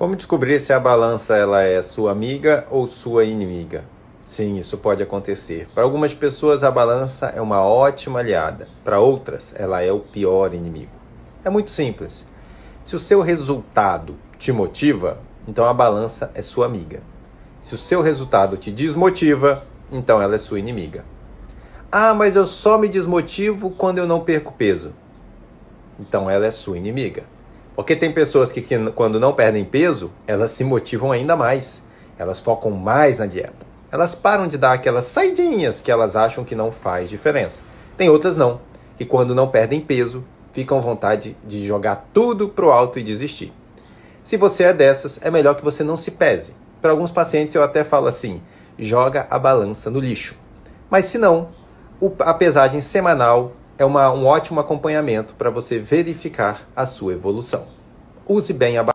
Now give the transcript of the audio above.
Como descobrir se a balança ela é sua amiga ou sua inimiga? Sim, isso pode acontecer. Para algumas pessoas, a balança é uma ótima aliada. Para outras, ela é o pior inimigo. É muito simples. Se o seu resultado te motiva, então a balança é sua amiga. Se o seu resultado te desmotiva, então ela é sua inimiga. Ah, mas eu só me desmotivo quando eu não perco peso. Então ela é sua inimiga. Porque tem pessoas que quando não perdem peso, elas se motivam ainda mais. Elas focam mais na dieta. Elas param de dar aquelas saidinhas que elas acham que não faz diferença. Tem outras não, que quando não perdem peso, ficam à vontade de jogar tudo pro alto e desistir. Se você é dessas, é melhor que você não se pese. Para alguns pacientes eu até falo assim, joga a balança no lixo. Mas se não, a pesagem semanal é um ótimo acompanhamento para você verificar a sua evolução. Use bem a balança.